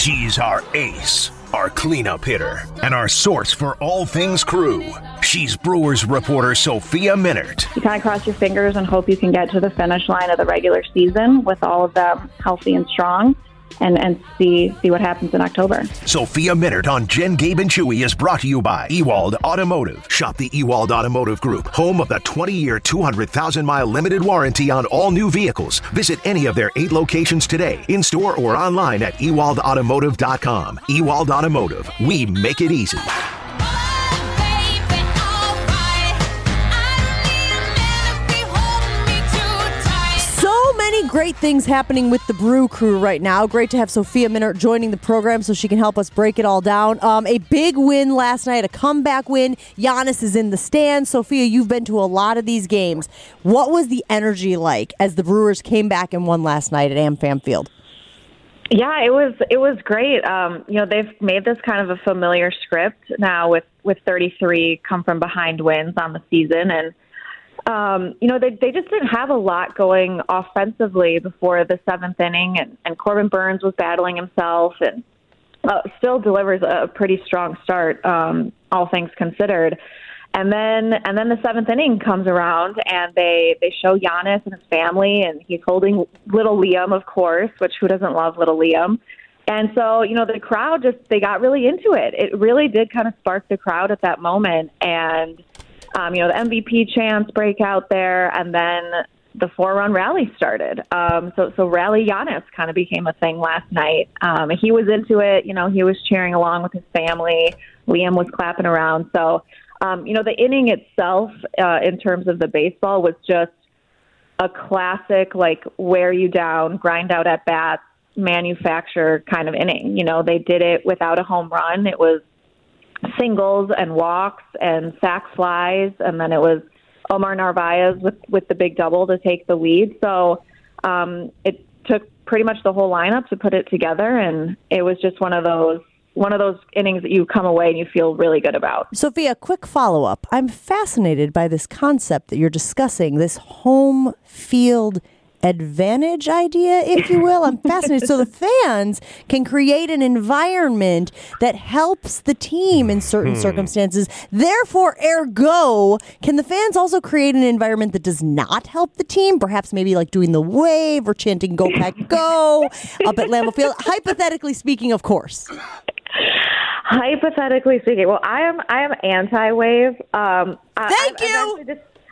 She's our ace, our cleanup hitter, and our source for all things Crew. She's Brewers reporter Sophia Minnaert. You kind of cross your fingers and hope you can get to the finish line of the regular season with all of them healthy and strong. And see what happens in October. Sophia Minnaert on Jen, Gabe, and Chewy is brought to you by Ewald Automotive. Shop the Ewald Automotive Group, home of the 20-year, 200,000-mile limited warranty on all new vehicles. Visit any of their 8 locations today, in-store or online at ewaldautomotive.com. Ewald Automotive, we make it easy. Great things happening with the Brew Crew right now. Great to have Sophia Minnaert joining the program so she can help us break it all down. A big win last night, a comeback win. Giannis is in the stands. Sophia, you've been to a lot of these games. What was the energy like as the Brewers came back and won last night at AmFam Field? Yeah, it was great. They've made this kind of a familiar script now with 33 come from behind wins on the season, and they just didn't have a lot going offensively before the 7th inning, and Corbin Burns was battling himself and still delivers a pretty strong start, all things considered. And then the 7th inning comes around, and they show Giannis and his family, and he's holding little Liam, of course, which who doesn't love little Liam? And so, the crowd they got really into it. It really did kind of spark the crowd at that moment, and the MVP chants break out there, and then the 4-run rally started. So Rally Giannis kind of became a thing last night. He was into it. He was cheering along with his family. Liam was clapping around. So, the inning itself, in terms of the baseball, was just a classic, wear you down, grind out at bats, manufacture kind of inning. They did it without a home run. It was singles and walks and sac flies, and then it was Omar Narvaez with the big double to take the lead. So it took pretty much the whole lineup to put it together, and it was just one of those innings that you come away and you feel really good about. Sophia, quick follow-up. I'm fascinated by this concept that you're discussing, this home field advantage idea, if you will. I'm fascinated. So the fans can create an environment that helps the team in certain circumstances. Therefore, ergo, can the fans also create an environment that does not help the team? Perhaps maybe like doing the wave or chanting "Go Pack Go" up at Lambeau Field. Hypothetically speaking, of course. Hypothetically speaking, well, I am anti-wave. Thank you.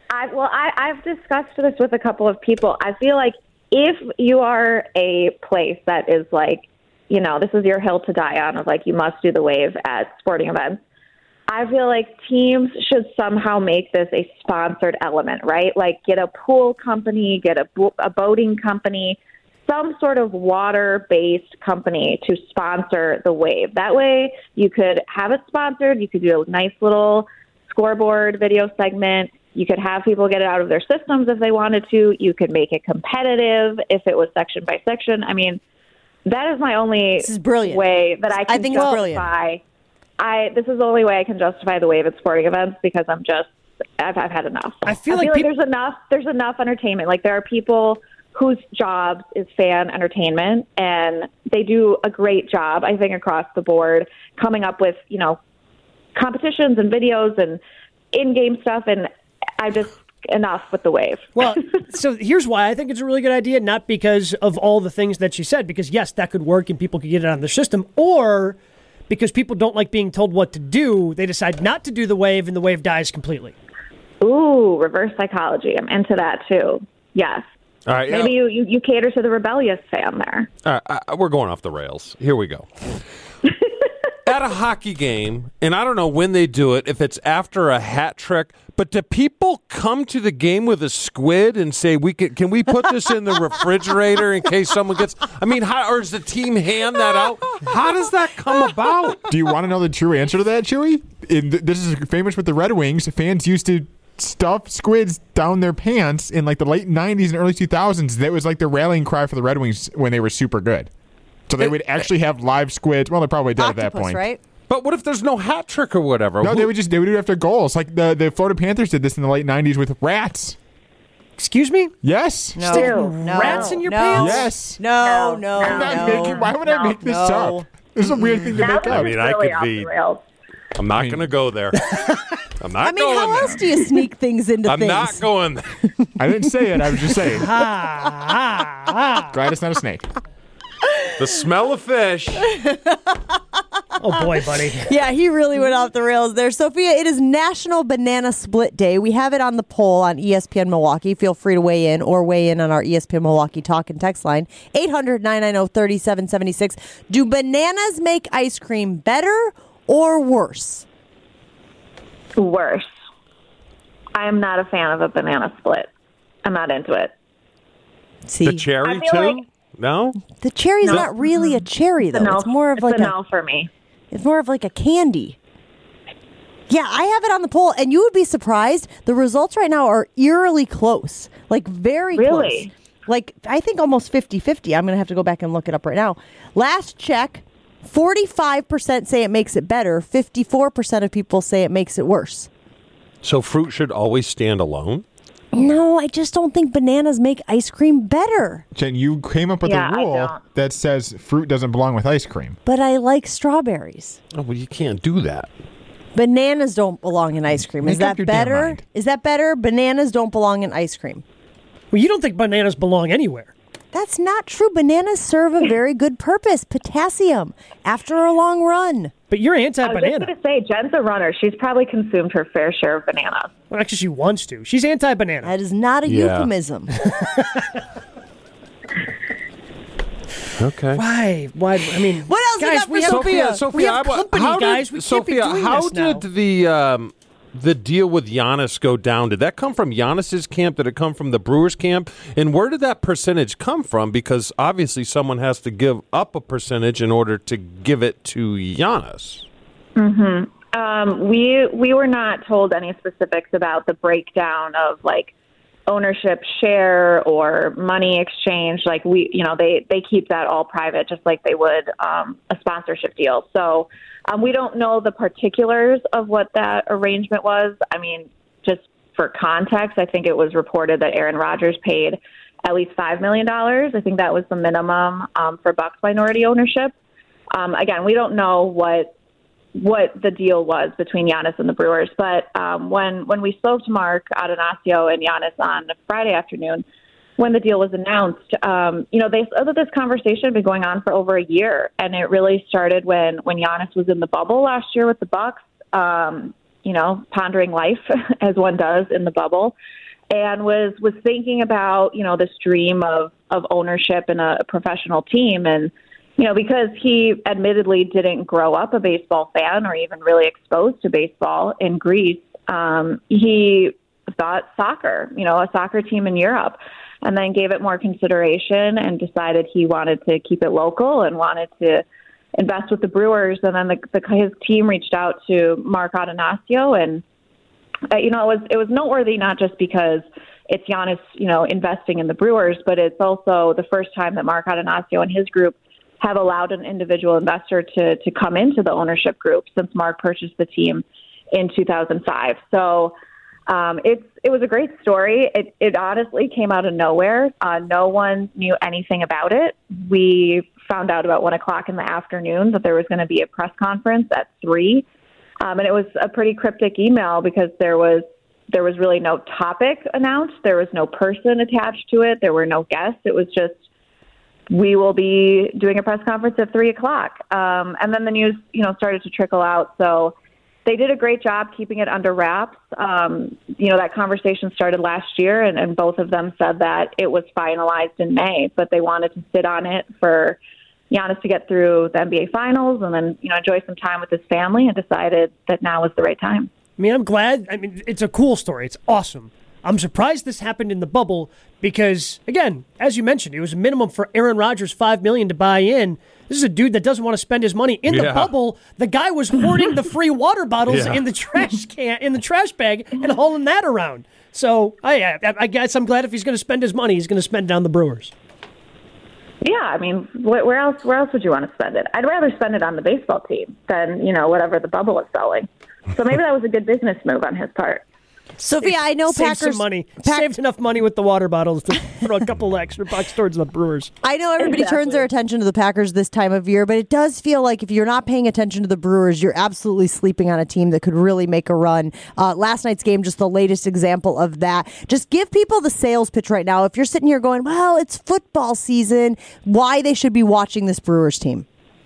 I've discussed this with a couple of people. I feel like if you are a place that is this is your hill to die on, of you must do the wave at sporting events, I feel like teams should somehow make this a sponsored element, right? Get a pool company, get a boating company, some sort of water-based company to sponsor the wave. That way you could have it sponsored. You could do a nice little scoreboard video segment. You could have people get it out of their systems if they wanted to. You could make it competitive if it was section by section. I mean, that is my only way that I can justify. This is the only way I can justify the wave at sporting events, because I've had enough. I feel like there's enough entertainment. There are people whose jobs is fan entertainment, and they do a great job, I think, across the board, coming up with, competitions and videos and in-game stuff, and I just enough with the wave. Well, so here's why I think it's a really good idea, not because of all the things that you said, because yes, that could work and people could get it on their system, or because people don't like being told what to do, they decide not to do the wave and the wave dies completely. Ooh, reverse psychology. I'm into that too. Yes. All right, maybe you cater to the rebellious fan there. All right, we're going off the rails. Here we go. At a hockey game, and I don't know when they do it, if it's after a hat trick, but do people come to the game with a squid and say, can we put this in the refrigerator in case someone gets, or does the team hand that out? How does that come about? Do you want to know the true answer to that, Chewy? This is famous with the Red Wings. Fans used to stuff squids down their pants in the late 90s and early 2000s. That was the rallying cry for the Red Wings when they were super good. So they would actually have live squids. Well, they're probably dead at that point. Right? But what if there's no hat trick or whatever? No, they would do it after goals. The Florida Panthers did this in the late 90s with rats. Excuse me? Yes. No. Rats in your pants? Yes. No. Why would I make this up? This is a weird thing to Now make this up. I mean, is I really could off be- the rails. I'm not going to go there. I'm not I mean, going how there. else do you sneak things into I'm things? not going there. I didn't say it. I was just saying. Ah. Glad it's not a snake. The smell of fish. Oh, boy, buddy. Yeah, he really went off the rails there. Sophia, it is National Banana Split Day. We have it on the poll on ESPN Milwaukee. Feel free to weigh in or weigh in on our ESPN Milwaukee talk and text line, 800-990-3776. Do bananas make ice cream better or worse? Worse. I am not a fan of a banana split. I'm not into it. See, The cherry, I feel too? like- No? the cherry's not really a cherry, though. No, It's more of it's like a no for me. It's more of like a candy. Yeah, I have it on the poll, and you would be surprised. The results right now are eerily close, like very Really? close. Like, I think almost 50-50. I'm going to have to go back and look it up right now. Last check, 45% say it makes it better. 54% of people say it makes it worse. So fruit should always stand alone? No, I just don't think bananas make ice cream better. Jen, you came up with Yeah, a I rule don't. that says fruit doesn't belong with ice cream. But I like strawberries. Oh, well, you can't do that. Bananas don't belong in ice cream. Is Make up that your damn better? mind. Is that better? Bananas don't belong in ice cream. Well, you don't think bananas belong anywhere. That's not true. Bananas serve a very good purpose. Potassium after a long run. But you're I was just anti-banana. going to say, Jen's a runner. She's probably consumed her fair share of bananas. Well, actually, she wants to. She's anti-banana. That is not a Yeah. euphemism. Okay. Why? I mean, What else we guys, got for we have Sophia? Sophia, we have I wa- company, how did- guys. We Sophia, can't be doing how this now. did the deal with Giannis go down? Did that come from Giannis's camp? Did it come from the Brewers camp? And where did that percentage come from? Because obviously someone has to give up a percentage in order to give it to Giannis. We were not told any specifics about the breakdown of like ownership share or money exchange. Like they keep that all private, just like they would a sponsorship deal. So we don't know the particulars of what that arrangement was. I mean, just for context, I think it was reported that Aaron Rodgers paid at least $5 million. I think that was the minimum for Bucks minority ownership. Again, we don't know what the deal was between Giannis and the Brewers. But when we spoke to Mark Adanasio and Giannis on Friday afternoon, when the deal was announced, they said that this conversation had been going on for over a year. And it really started when Giannis was in the bubble last year with the Bucks, pondering life as one does in the bubble, and was thinking about, this dream of ownership in a professional team. And because he admittedly didn't grow up a baseball fan or even really exposed to baseball in Greece, he thought soccer, a soccer team in Europe, and then gave it more consideration and decided he wanted to keep it local and wanted to invest with the Brewers. And then his team reached out to Mark Adanasio, and it was noteworthy not just because it's Giannis, investing in the Brewers, but it's also the first time that Mark Adanasio and his group have allowed an individual investor to come into the ownership group since Mark purchased the team in 2005. So it was a great story. It honestly came out of nowhere. No one knew anything about it. We found out about 1:00 in the afternoon that there was going to be a press conference at 3. And it was a pretty cryptic email because there was really no topic announced. There was no person attached to it. There were no guests. It was just, we will be doing a press conference at 3:00. And then the news, started to trickle out. So they did a great job keeping it under wraps. That conversation started last year, and both of them said that it was finalized in May, but they wanted to sit on it for Giannis to get through the NBA Finals and then, enjoy some time with his family, and decided that now was the right time. I mean, I'm glad. I mean, it's a cool story. It's awesome. I'm surprised this happened in the bubble because, again, as you mentioned, it was a minimum for Aaron Rodgers, $5 million to buy in. This is a dude that doesn't want to spend his money in the bubble. The guy was hoarding the free water bottles in the trash bag, and hauling that around. So I guess I'm glad if he's going to spend his money, he's going to spend it on the Brewers. Yeah, I mean, where else would you want to spend it? I'd rather spend it on the baseball team than, whatever the bubble is selling. So maybe that was a good business move on his part. Sophia, I know Saved Packers some money. Saved enough money with the water bottles to throw a couple extra bucks towards the Brewers. I know everybody turns their attention to the Packers this time of year, but it does feel like if you're not paying attention to the Brewers, you're absolutely sleeping on a team that could really make a run. Last night's game, just the latest example of that. Just give people the sales pitch right now. If you're sitting here going, well, it's football season, why they should be watching this Brewers team.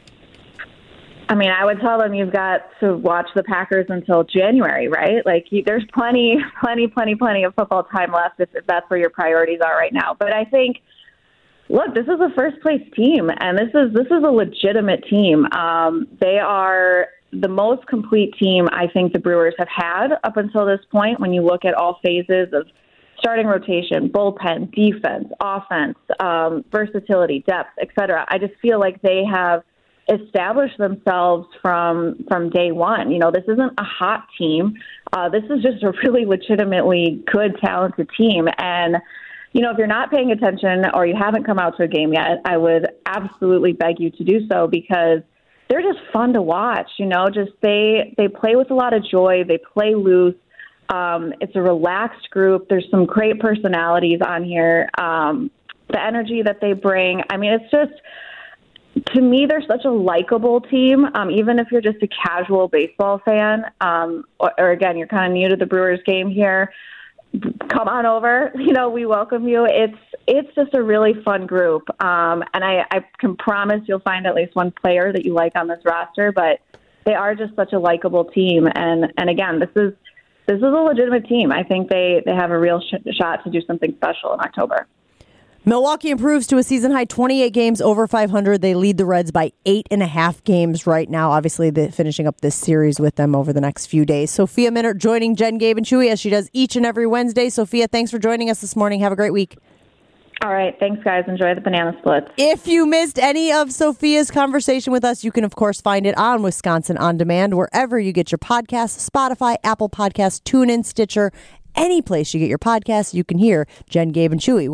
I mean, I would tell them you've got to watch the Packers until January, right? Like, there's plenty of football time left if that's where your priorities are right now. But I think, look, this is a first-place team, and this is a legitimate team. They are the most complete team I think the Brewers have had up until this point when you look at all phases of starting rotation, bullpen, defense, offense, versatility, depth, et cetera. I just feel like they have established themselves from day one. You know, this isn't a hot team. This is just a really legitimately good, talented team. And, you know, if you're not paying attention or you haven't come out to a game yet, I would absolutely beg you to do so because they're just fun to watch. You know, just they play with a lot of joy. They play loose. It's a relaxed group. There's some great personalities on here. The energy that they bring. I mean, it's just, to me, they're such a likable team. Even if you're just a casual baseball fan, or again, you're kind of new to the Brewers game here, come on over. You know, we welcome you. It's just a really fun group. And I can promise you'll find at least one player that you like on this roster, but they are just such a likable team. And again, this is a legitimate team. I think they have a real shot to do something special in October. Milwaukee improves to a season-high 28 games over 500. They lead the Reds by 8.5 games right now. Obviously, they're finishing up this series with them over the next few days. Sophia Minnaert joining Jen, Gabe, and Chewy as she does each and every Wednesday. Sophia, thanks for joining us this morning. Have a great week. All right. Thanks, guys. Enjoy the banana splits. If you missed any of Sophia's conversation with us, you can, of course, find it on Wisconsin On Demand, wherever you get your podcasts, Spotify, Apple Podcasts, TuneIn, Stitcher, any place you get your podcasts, you can hear Jen, Gabe, and Chewy.